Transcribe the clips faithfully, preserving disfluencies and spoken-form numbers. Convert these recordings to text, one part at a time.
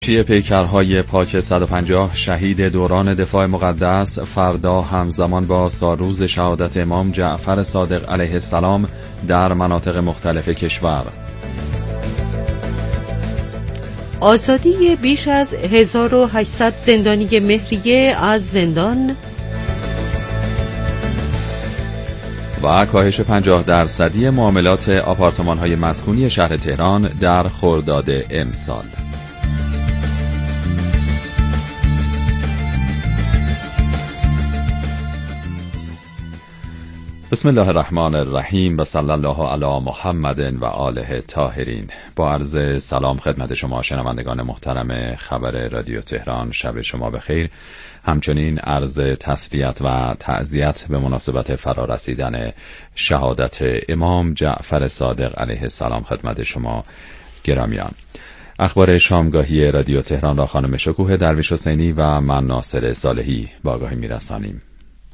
چیه پیکرهای پاک صد و پنجاه شهید دوران دفاع مقدس فردا همزمان با سالروز شهادت امام جعفر صادق علیه السلام در مناطق مختلف کشور. آزادی بیش از هزار و هشتصد زندانی مهریه از زندان و کاهش پنجاه درصدی معاملات آپارتمان‌های مسکونی شهر تهران در خرداد امسال. بسم الله الرحمن الرحیم و صلی الله علی محمد و آله طاهرین. با عرض سلام خدمت شما شنوندگان محترم خبر رادیو تهران، شب شما بخیر. همچنین عرض تسلیت و تعزیت به مناسبت فرارسیدن شهادت امام جعفر صادق علیه السلام خدمت شما گرامیان. اخبار شامگاهی رادیو تهران را خانم شکوه درویش حسینی و من ناصر صالحی با آگاهی میرسانیم.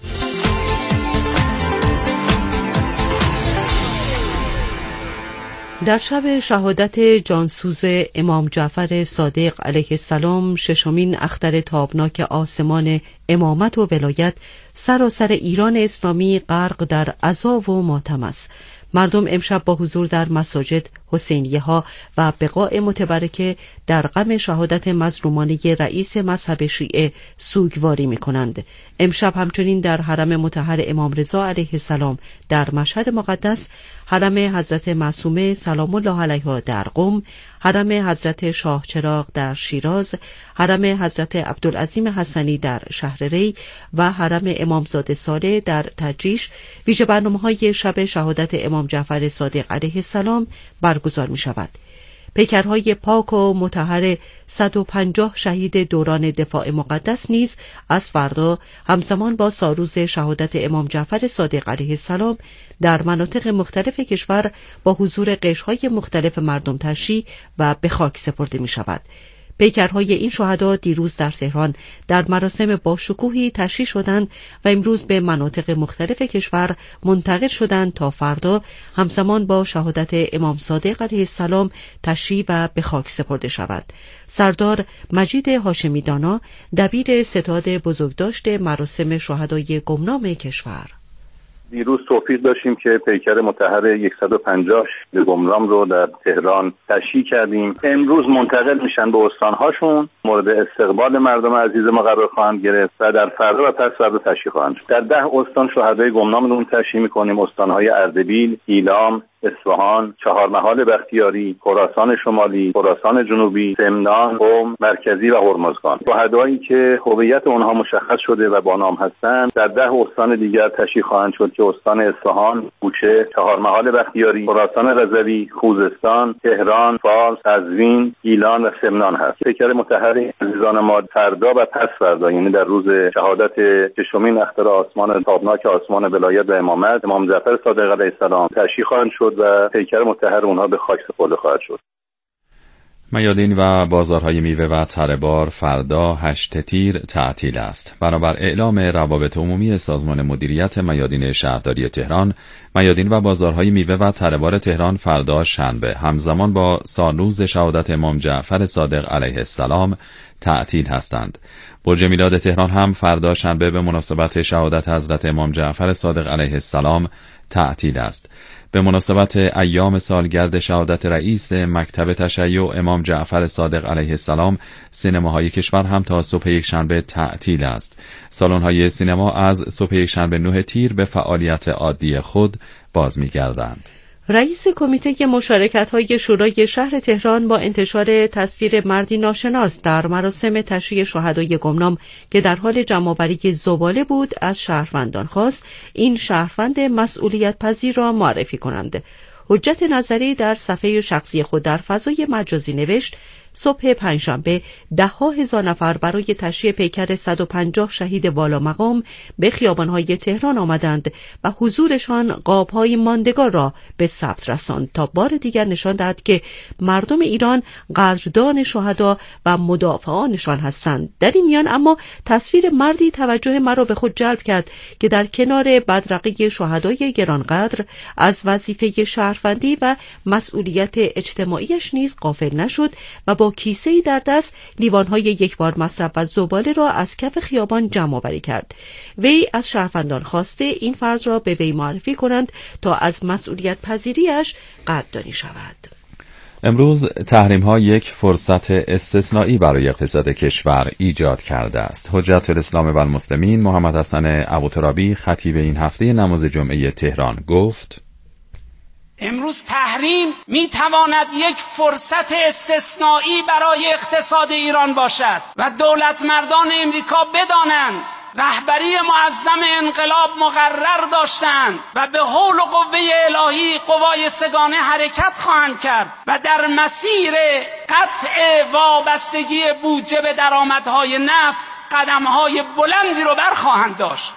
در شب شهادت جانسوز امام جعفر صادق علیه السلام، ششمین اختر تابناک آسمان امامت و ولایت، سراسر ایران اسلامی غرق در عزا و ماتم است. مردم امشب با حضور در مساجد، حسینیه ها و بقاع متبرکه در غم شهادت مظلومانه رئیس مذهب شیعه سوگواری می کنند. امشب همچنین در حرم مطهر امام رضا علیه السلام در مشهد مقدس، حرم حضرت معصومه سلام الله علیها در قم، حرم حضرت شاه چراغ در شیراز، حرم حضرت عبدالعظیم حسنی در شهر ری و حرم امامزاده صالح در تجریش ویژه برنامه‌های شب شهادت امام جعفر صادق علیه السلام برگزار می شود. پیکرهای پاک و مطهر صد و پنجاه شهید دوران دفاع مقدس نیز از فردا همزمان با سالروز شهادت امام جعفر صادق علیه السلام در مناطق مختلف کشور با حضور قشرهای مختلف مردم تشییع و به خاک سپرده می شود. پیکرهای این شهدا دیروز در تهران در مراسم با شکوهی تشییع شدند و امروز به مناطق مختلف کشور منتقل شدند تا فردا همزمان با شهادت امام صادق علیه السلام تشییع و به خاک سپرده شود. سردار مجید هاشمی دانا، دبیر ستاد بزرگداشت مراسم شهدای گمنام کشور: دیروز توفیق داشتیم که پیکر مطهر صد و پنجاه گمنام رو در تهران تشییع کردیم. امروز منتقل میشن به استانهاشون، مورد استقبال مردم عزیز ما قرار خواهند گرفت و در فردا و پس فردا تشییع خواهند شد. در ده استان شهدای گمنام رو تشییع میکنیم: استانهای اردبیل، ایلام، اصفهان، چهارمحال بختیاری، خراسان شمالی، خراسان جنوبی، سمنان، قم مرکزی و هرمزگان. شهدایی که هویت اونها مشخص شده و با نام هستند در ده استان دیگر تشییع خواهند شد که استان اصفهان، بوچه، چهارمحال بختیاری، خراسان رضوی، خوزستان، تهران، فارس، قزوین، گیلان و سمنان هست. پیکر مطهر عزیزان ما فردا و پس فردا، یعنی در روز شهادت ششمین اختر آسمان تابناک آسمان ولایت و امامت امام جعفر صادق علیه السلام تشییع خواهند شد و پیکر مطهر اونها به خاک سپرده خواهد شد. میادین و بازارهای میوه و تره‌بار فردا هشت تیر تعطیل است. بنابر اعلام روابط عمومی سازمان مدیریت میادین شهرداری تهران، میادین و بازارهای میوه و تره‌بار تهران فردا شنبه همزمان با سالروز شهادت امام جعفر صادق علیه السلام تعطیل هستند. برج میلاد تهران هم فردا شنبه به مناسبت شهادت حضرت امام جعفر صادق علیه السلام تعطیل است. به مناسبت ایام سالگرد شهادت رئیس مکتب تشیع امام جعفر صادق علیه السلام، سینماهای کشور هم تا صبح یک شنبه تعطیل است. سالن‌های سینما از صبح یک شنبه نه تیر به فعالیت عادی خود باز می‌گردند. رئیس کمیته مشارکت‌های شورای شهر تهران با انتشار تصویر مردی ناشناس در مراسم تشییع شهدای گمنام که در حال جمع‌آوری زباله بود از شهروندان خواست این شهروند مسئولیت پذیر را معرفی کنند. حجت نظری در صفحه شخصی خود در فضای مجازی نوشت: صبح پنجشنبه ده ها هزار نفر برای تشییع پیکر صد و پنجاه شهید والا مقام به خیابان‌های تهران آمدند و حضورشان قاب‌های ماندگار را به ثبت رساند تا بار دیگر نشان دهد که مردم ایران قدردان شهدا و مدافعانشان هستند. در این میان اما تصویر مردی توجه مرا به خود جلب کرد که در کنار بدرقه شهدای گرانقدر از وظیفه شهروندی و مسئولیت اجتماعیش نیز غافل نشد و با با کیسه‌ای در دست لیوان‌های یک بار مصرف و زباله را از کف خیابان جمع‌آوری کرد. وی از شهروندان خواسته این فرد را به وی معرفی کنند تا از مسئولیت پذیریش قدردانی شود. امروز تحریم‌ها یک فرصت استثنایی برای اقتصاد کشور ایجاد کرده است. حجت الاسلام و المسلمین محمد حسن ابوترابی خطیب این هفته نماز جمعه تهران گفت: امروز تحریم میتواند یک فرصت استثنایی برای اقتصاد ایران باشد و دولت مردان امریکا بدانند رهبری معظم انقلاب مقرر داشتند و به حول و قوه الهی قوای سگانه حرکت خواهند کرد و در مسیر قطع وابستگی بودجه به درآمدهای نفت قدمهای بلندی رو برخواهند داشت.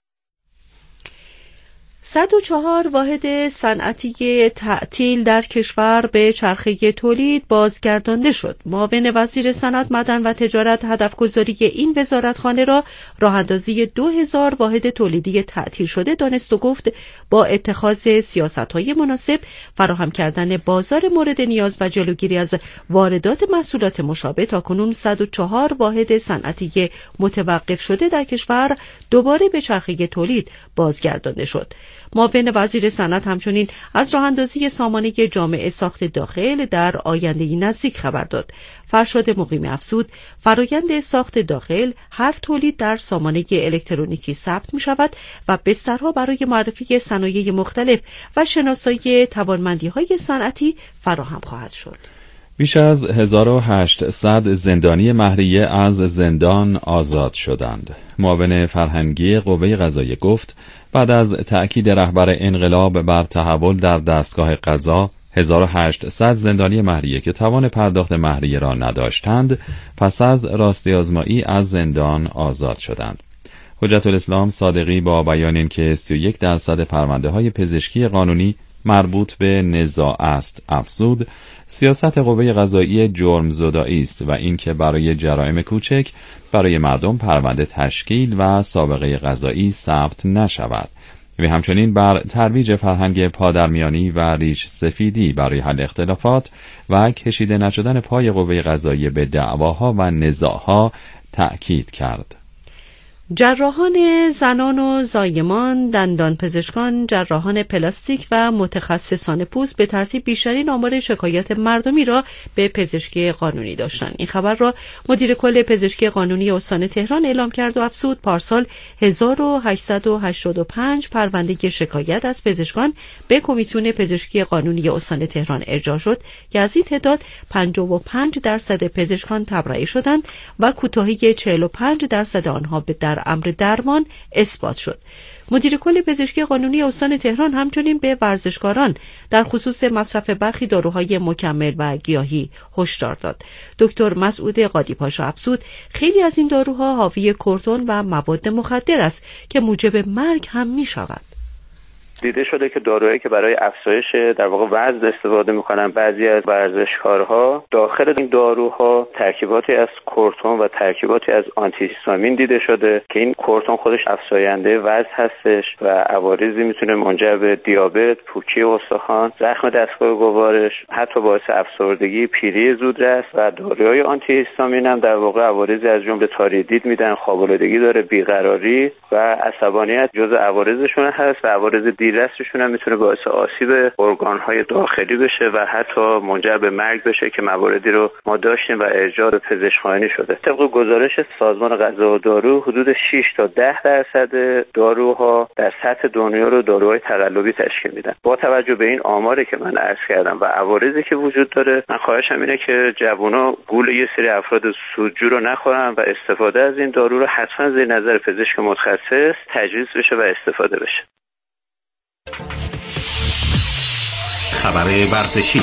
صد و چهار واحد صنعتی تعطیل در کشور به چرخه تولید بازگردانده شد. معاون وزیر صنعت، معدن و تجارت هدفگذاری این وزارتخانه را راه اندازی دو هزار واحد تولیدی تعطیل شده دانست و گفت با اتخاذ سیاست‌های مناسب، فراهم کردن بازار مورد نیاز و جلوگیری از واردات محصولات مشابه تاکنون صد و چهار واحد صنعتی متوقف شده در کشور دوباره به چرخه تولید بازگردانده شد. معاون وزیر صنعت همچنین از راه اندازی سامانه جامع ساخت داخل در آینده نزدیک خبر داد. فرشاد مقیمی افزود فرایند ساخت داخل هر تولید در سامانه الکترونیکی ثبت می شود و بسترها برای معرفی صنایع مختلف و شناسایی توانمندی‌های صنعتی فراهم خواهد شد. بیش از هزار و هشتصد زندانی مهریه از زندان آزاد شدند. معاون فرهنگی قوه قضاییه گفت بعد از تأکید رهبر انقلاب بر تحول در دستگاه قضا، هزار و هشتصد زندانی مهریه که توان پرداخت مهریه را نداشتند پس از راستی آزمایی از زندان آزاد شدند. حجت الاسلام صادقی با بیان اینکه سی و یک درصد پرونده های پزشکی قانونی مربوط به نزاع است افزود سیاست قوه قضاییه جرم زدایی است و اینکه برای جرایم کوچک برای مردم پرونده تشکیل و سابقه قضایی ثبت نشود. و همچنین بر ترویج فرهنگ پادرمیانی و ریش سفیدی برای حل اختلافات و کشیده نشدن پای قوه قضاییه به دعواها و نزاعها تأکید کرد. جراحان زنان و زایمان، دندان پزشکان، جراحان پلاستیک و متخصصان پوست به ترتیب بیشترین آمار شکایت مردمی را به پزشکی قانونی داشتند. این خبر را مدیر کل پزشکی قانونی استان تهران اعلام کرد و افزود پارسال هزار و هشتصد و هشتاد و پنج پرونده شکایت از پزشکان به کمیسیون پزشکی قانونی استان تهران ارجاع شد که از این تعداد پنجاه و پنج درصد پزشکان تبرئه شدند و کوتاهی چهل و پنج درصد آنها به در امر درمان اثبات شد. مدیر کل پزشکی قانونی استان تهران همچنین به ورزشکاران در خصوص مصرف برخی داروهای مکمل و گیاهی هشدار داد. دکتر مسعود قادی پاشا افزود خیلی از این داروها حاوی کورتون و مواد مخدر است که موجب مرگ هم می شود. دیده شده که داروهایی که برای افزایش در واقع وزن استفاده می‌کنن بعضی از ورزشکارها داخل این داروها ترکیباتی از کورتون و ترکیباتی از آنتی هیستامین دیده شده که این کورتون خودش افزاینده وزن هستش و عوارضی میتونه منجر به دیابت، پوکی استخوان، زخم دستگاه گوارش، حتی باعث افسردگی، پیری زودرس و داروهای آنتی هیستامین هم در واقع عوارضی از جمله تاری دید میدن، خواب‌آلودگی داره، بیقراری و عصبانیت جزء عوارضشون هست و عوارض دیررسشون هم میتونه باعث آسیب ارگان‌های داخلی بشه و حتی منجر به مرگ بشه که مواردی رو ما داشتیم و ارجاع به پزشکخانه شده. طبق گزارش سازمان غذا و دارو حدود شش تا ده درصد داروها در سطح دنیا رو داروهای تقلبی تشکیل میدن. با توجه به این آماری که من عرض کردم و عوارضی که وجود داره، من خواهشم اینه که جوونا گول یه سری افراد سودجو رو نخورن و استفاده از این دارو رو حتما زیر نظر پزشک متخصص تجویز بشه و استفاده بشه. خبر ورزشی.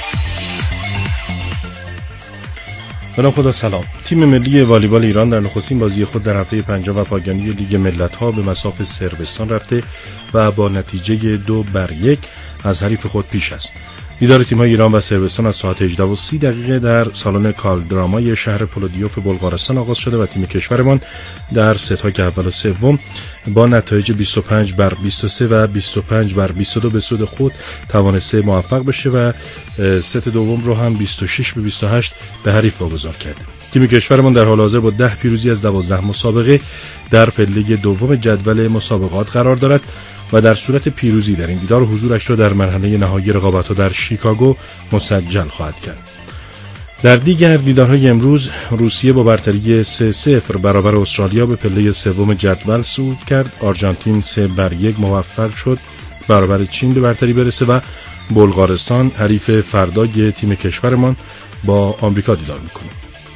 به نام خدا سلام. تیم ملی والیبال ایران در نخستین بازی خود در هفته پنجم و پایانی لیگ ملت‌ها به مصاف صربستان رفته و با نتیجه دو بر یک از حریف خود پیش است. دیدار تیم‌های ایران و صربستان از ساعت هجده و سی دقیقه در سالن کالدرامای شهر پلودیوف بلغارستان آغاز شده و تیم کشورمان در ست‌های اول و سوم با نتایج بیست و پنج بر بیست و سه و بیست و پنج بر بیست و دو به سود خود توانسته موفق بشه و ست دوم رو هم بیست و شش به بیست و هشت به حریف واگذار کرده. تیم کشورمان در حال حاضر با ده پیروزی از دوازده مسابقه در پله دوم جدول مسابقات قرار دارد و در صورت پیروزی در این دیدار حضورش را در مرحله نهایی رقابت‌ها در شیکاگو مسجل خواهد کرد. در دیگر دیدارهای امروز روسیه با برتری سه صفر برابر استرالیا به پله سوم جدول صعود کرد. آرژانتین سه بر یک موفق شد برابر چین به برتری برسه و بلغارستان حریف فردای تیم کشورمان با آمریکا دیدار میکنه.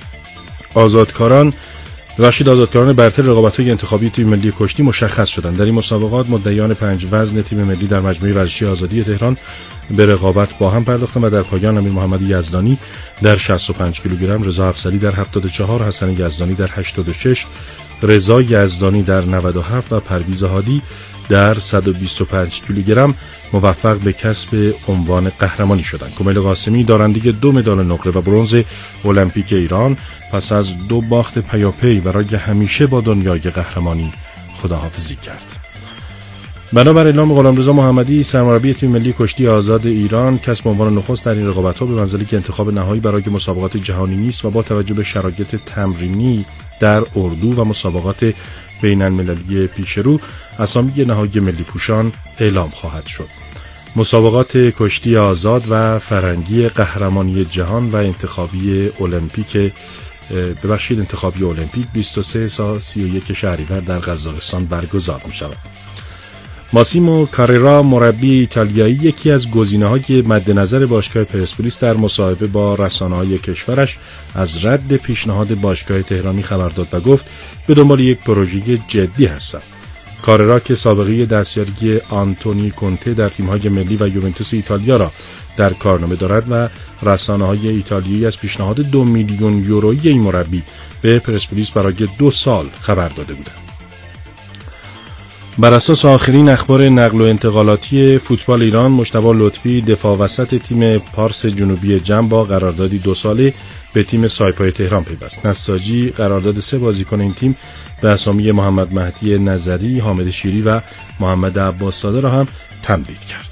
آزادکاران بخشید آزادکاران برتر رقابت‌های انتخابی تیم ملی کشتی مشخص شدند. در این مسابقات مدعیان پنج وزن تیم ملی در مجموعه ورزشی آزادی تهران به رقابت با هم پرداختند و در پایان امیر محمد یزدانی در شصت و پنج کیلوگرم، رضا افضلی در هفتاد و چهار، حسن یزدانی در هشتاد و شش، رضا یزدانی در نود و هفت و پرویز هادی در صد و بیست و پنج کیلوگرم موفق به کسب عنوان قهرمانی شدند. کمیل قاسمی دارنده دو مدال نقره و برنز المپیک ایران پس از دو باخت پیاپی برای همیشه با دنیای قهرمانی خداحافظی کرد. بنابر اعلام غلامرضا محمدی سرمربی تیم ملی کشتی آزاد ایران کسب عنوان نخست در این رقابت‌ها به منزله که انتخاب نهایی برای مسابقات جهانی نیست و با توجه به شرایط تمرینی در اردو و مسابقات بین المللی پیشرو اسامی نهایی ملی پوشان اعلام خواهد شد. مسابقات کشتی آزاد و فرنگی قهرمانی جهان و انتخابی المپیک ببخشید انتخابی المپیک بیست و سه تا سی و یک شهریور در قزاقستان برگزار می شود. ماسیمو کاررا مربی ایتالیایی یکی از گزینه‌های مد نظر باشگاه پرسپولیس در مصاحبه با رسانه‌های کشورش از رد پیشنهاد باشگاه تهرانی خبر داد و گفت به دنبال یک پروژه جدی هستم. کاررا که سابقه دستیاری آنتونی کونته در تیم‌های ملی و یوونتوس ایتالیا را در کارنامه دارد و رسانه‌های ایتالیایی از پیشنهاد دو میلیون یورویی این مربی به پرسپولیس برای دو سال خبر داده بودند. بر اساس آخرین اخبار نقل و انتقالاتی فوتبال ایران، مجتبی لطفی دفاع وسط تیم پارس جنوبی جم با قراردادی دو ساله به تیم سایپای تهران پیوست. نساجی قرارداد سه بازیکن این تیم به اسامی محمد مهدی نظری، حامد شیری و محمد عباس زاده را هم تمدید کرد.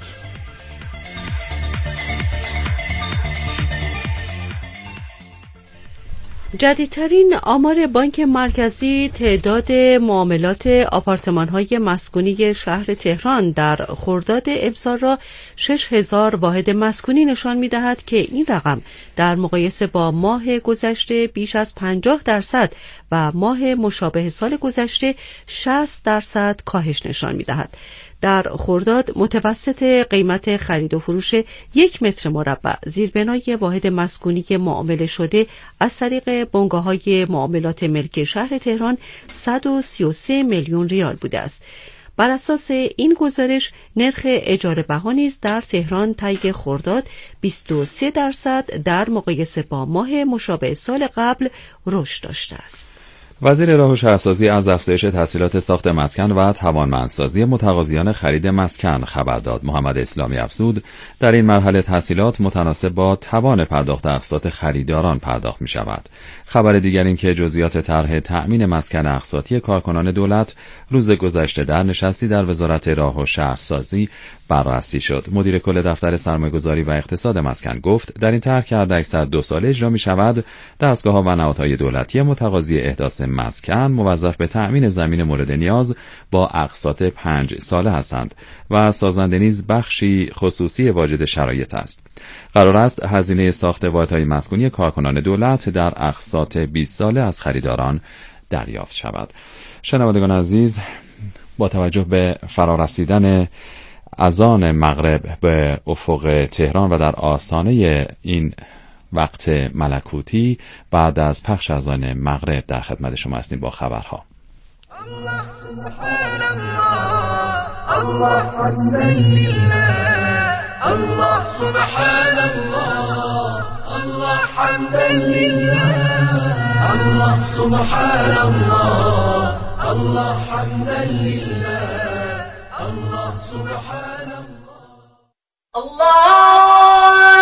جدیدترین آمار بانک مرکزی تعداد معاملات آپارتمان‌های مسکونی شهر تهران در خرداد امسال را شش هزار واحد مسکونی نشان می‌دهد که این رقم در مقایسه با ماه گذشته بیش از پنجاه درصد و ماه مشابه سال گذشته شصت درصد کاهش نشان می‌دهد. در خرداد متوسط قیمت خرید و فروش یک متر مربع زیربنای واحد مسکونی معامله شده از طریق بنگاه‌های معاملات ملک شهر تهران صد و سی و سه میلیون ریال بوده است. بر اساس این گزارش نرخ اجاره بها نیز در تهران طی خرداد بیست و سه درصد در مقایسه با ماه مشابه سال قبل رشد داشته است. وزیر راه و شهرسازی از افزایش تسهیلات ساخت مسکن و توانمندسازی متقاضیان خرید مسکن خبر داد. محمد اسلامی افزود در این مرحله تسهیلات متناسب با توان پرداخت اقساط خریداران پرداخت می شود. خبر دیگر این که جزئیات طرح تأمین مسکن اقساطی کارکنان دولت روز گذشته در نشستی در وزارت راه و شهرسازی بررسی شد. مدیر کل دفتر سرمایه‌گذاری و اقتصاد مسکن گفت در این طرح که حداکثر دو ساله اجرا می شود، دستگاه‌ها و نهادهای دولتی متقاضی احداث مسکن موظف به تأمین زمین مورد نیاز با اقساط پنج ساله هستند و سازنده نیز بخشی خصوصی واجد شرایط است. قرار است هزینه ساخت واحدهای مسکونی کارکنان دولت در اقساط بیست ساله از خریداران دریافت شود. شنوندگان عزیز، با توجه به فرارسیدن اذان مغرب به افق تهران و در آستانه این وقت ملکوتی بعد از پخش اذان مغرب در خدمت شما هستیم با خبرها. الله سبحان الله، الله حمدا لله، الله سبحان الله، الله حمدا لله، الله سبحان الله، الله حمدا لله، الله سبحان الله. الله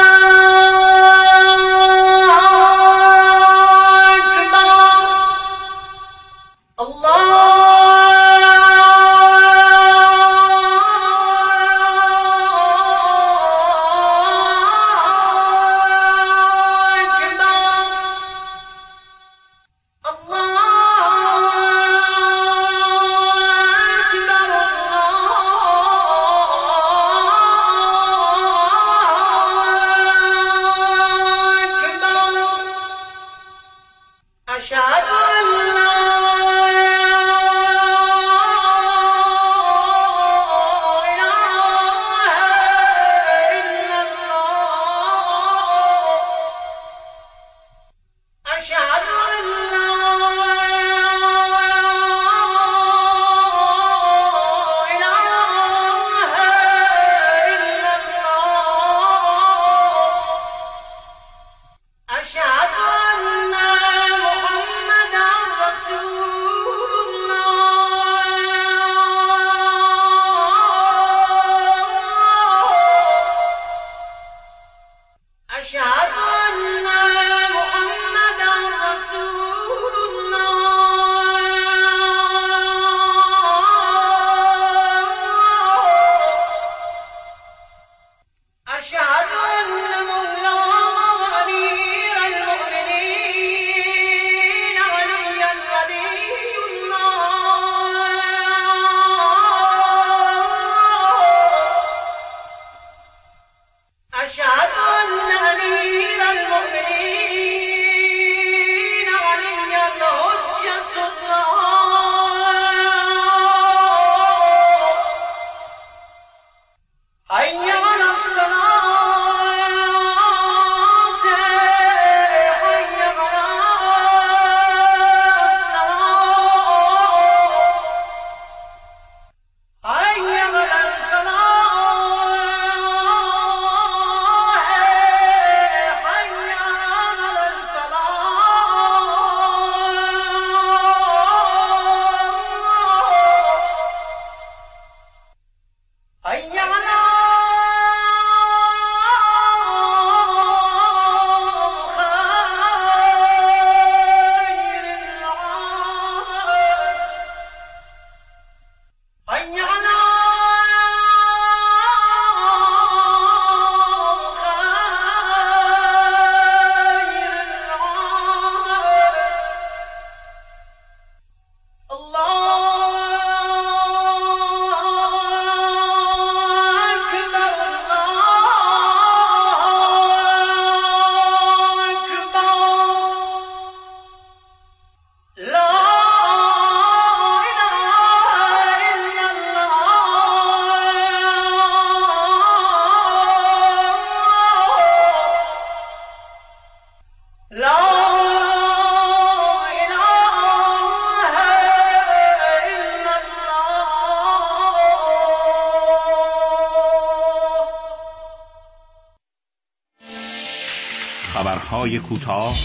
خبرهای کوتاه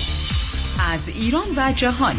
از ایران و جهان.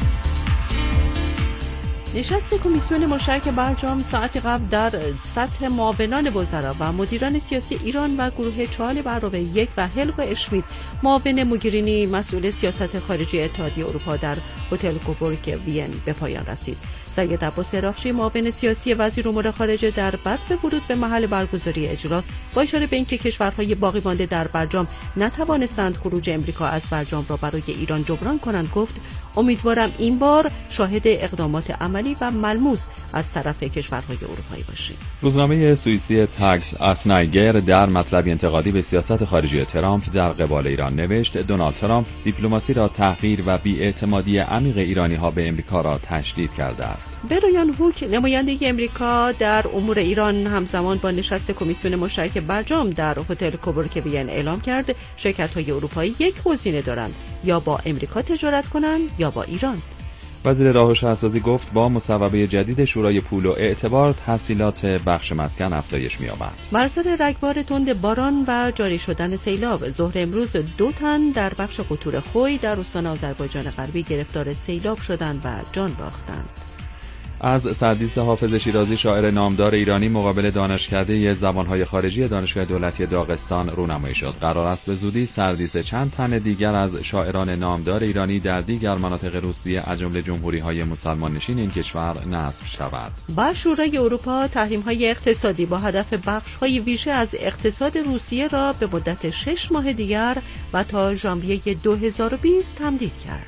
نشست کمیسیون مشترک برجام ساعتی قبل در سطح معاونان وزرا و مدیران سیاسی ایران و گروه چهار برابر یک و هلگو اشمیت معاون موگرینی مسئول سیاست خارجی اتحادیه اروپا در هتل کوبورگ وین به پایان رسید. سید عباس عراقچی معاون سیاسی وزیر امور خارجه در بدو ورود به محل برگزاری اجلاس با اشاره به اینکه کشورهای باقی مانده در برجام نتوانستند خروج امریکا از برجام را برای ایران جبران کنند گفت امیدوارم این بار شاهد اقدامات عملی و ملموس از طرف کشورهای اروپایی باشیم. روزنامه سوئیسی تاکس آسنایگر در مطلبی انتقادی به سیاست خارجی ترامپ در قبال ایران نوشت دونالد ترامپ دیپلماسی را تحقیر و بی‌اعتمادی عمیق ایرانی‌ها به امریکا را تشدید کرده است. برایان هوک نماینده امریکا در امور ایران همزمان با نشست کمیسیون مشترک برجام در هتل کوبورگ وین اعلام کرد شرکت‌های اروپایی یک گزینه دارند، یا با امریکا تجارت کنند یا با ایران. وزیر راه و شهرسازی گفت با مصوبه جدید شورای پول و اعتبار تحصیلات بخش مسکن افزایش می‌یابد. بر اثر رگبار تند باران و جاری شدن سیلاب ظهر امروز دو تن در بخش قطور خوی در استان آذربایجان غربی گرفتار سیلاب شدند و جان باختند. از سردیست حافظ شیرازی شاعر نامدار ایرانی مقابل دانشکده زبانهای خارجی دانشگاه دولتی داغستان رونمایی شد. قرار است به زودی سردیست چند تن دیگر از شاعران نامدار ایرانی در دیگر مناطق روسیه از جمله جمهوری‌های مسلمان نشین این کشور نصب شود. با شورای اروپا تحریم‌های اقتصادی با هدف بخش‌های ویژه از اقتصاد روسیه را به مدت شش ماه دیگر و تا ژانویه دو هزار و بیست تمدید کرد.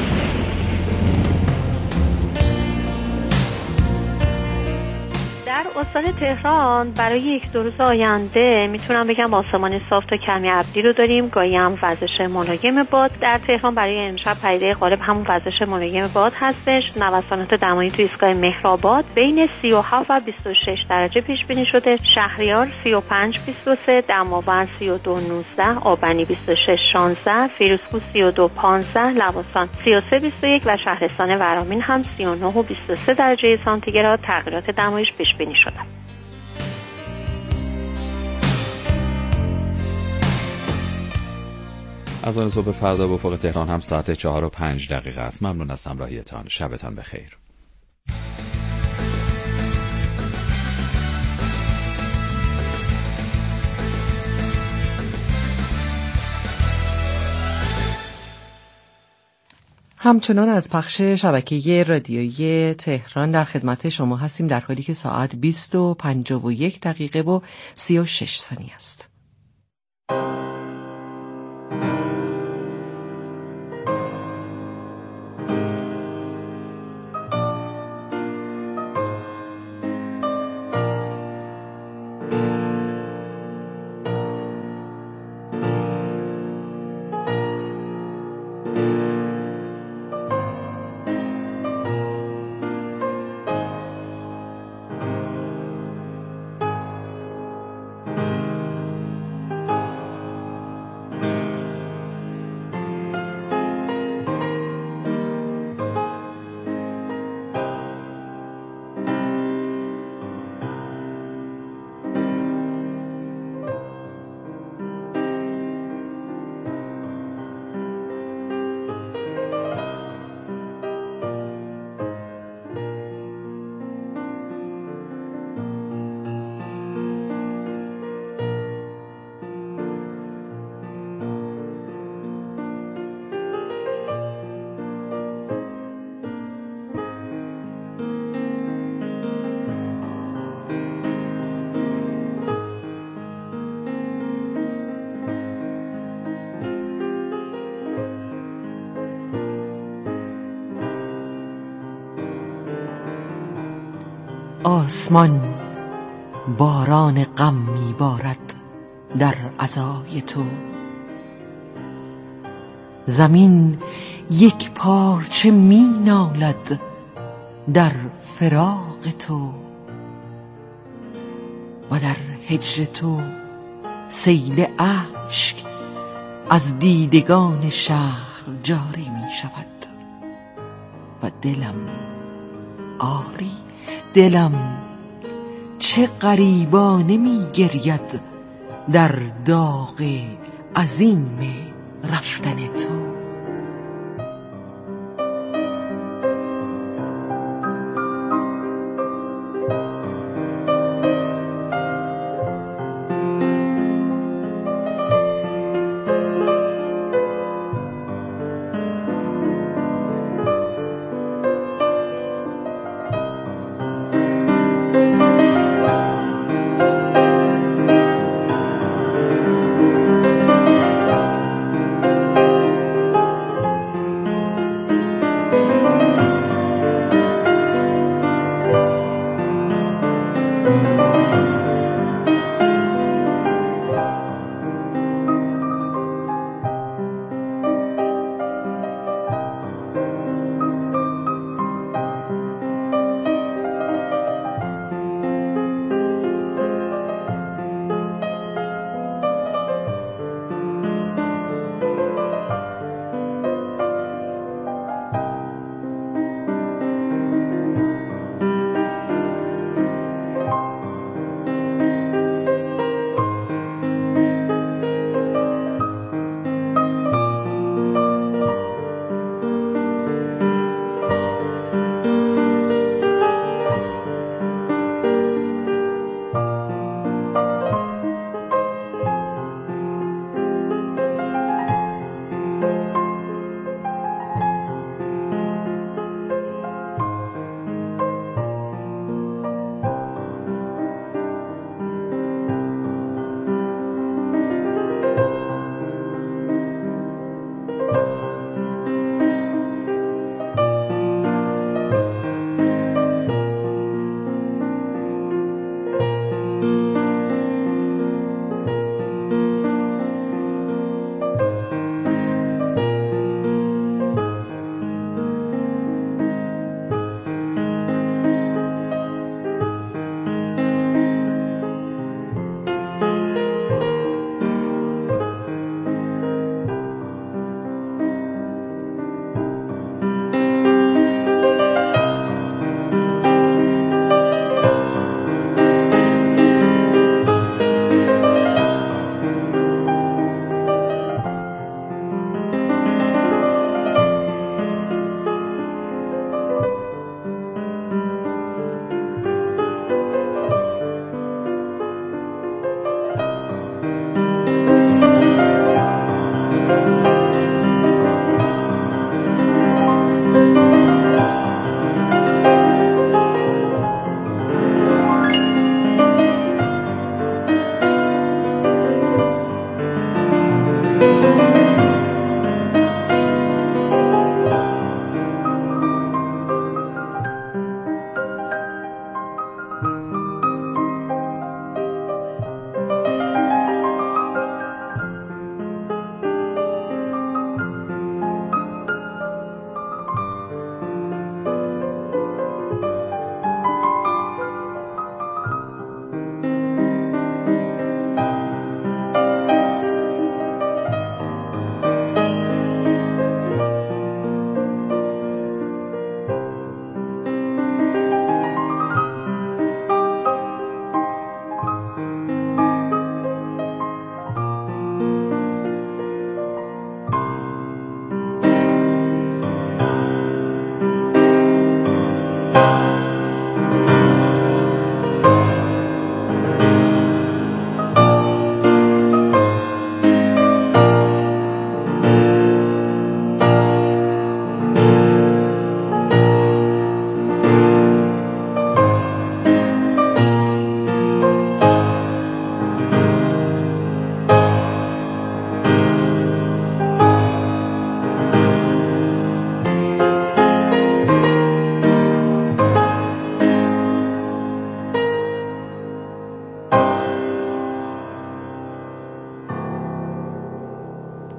در استان تهران برای یک دو روز آینده میتونم بگم آسمان صاف تا کمی ابری رو داریم، گاهی هم وزش ملایم باد. در تهران برای امشب پدیده غالب همون وزش ملایم باد هستش. نوسانات دمایی تو ایستگاه مهرآباد بین سی و هفت و بیست و شش درجه پیش بینی شده. شهریار سی و پنج بیست و سه، دماوند سی و دو نوزده، آبنی بیست و شش شانزده، فیروزکوه سی و دو پانزده، لواسان سی و سه بیست و یک و شهرستان ورامین هم سی و نه و بیست و سه درجه سانتیگراد تغییرات دمایش پیش بینی شده. از آن صبح فردا به افق تهران هم ساعت چهار و پنج دقیقه است. ممنون از همراهیتان. شبتان بخیر. همچنان از پخش شبکه رادیویی تهران در خدمت شما هستیم، در حالی که ساعت بیست و پنجاه و یک دقیقه و سی و شش ثانیه است. آسمان باران غم میبارد در عزای تو، زمین یک پارچه می نالد در فراق تو، و در هجر تو سیل اشک از دیدگان شهر جاری می شود و دلم، آری دلم چه غریبانه می گرید در داغ عظیم رفتن تو.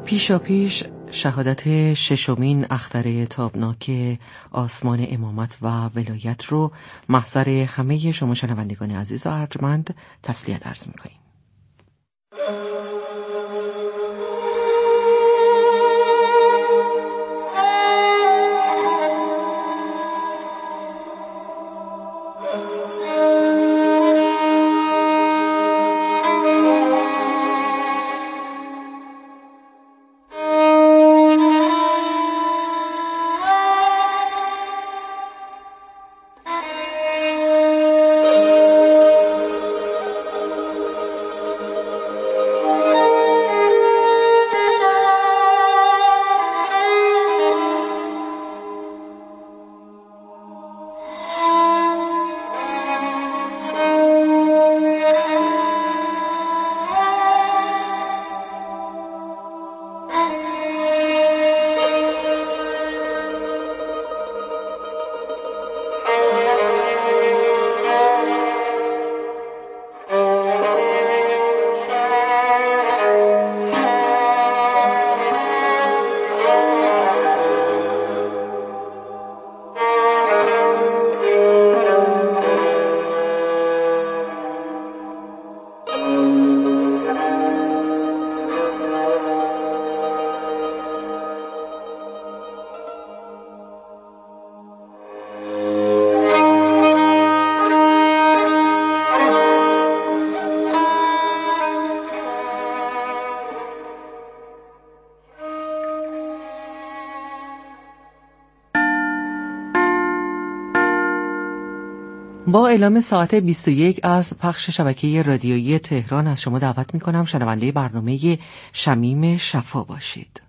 پیشا پیش شهادت ششمین اختر تابناک آسمان امامت و ولایت رو محضر همه شما شنوندگان عزیز و ارجمند تسلیت عرض می‌کنیم. با اعلام ساعت بیست و یک از پخش شبکه رادیویی تهران از شما دعوت می کنم شنونده برنامه شمیم شفا باشید.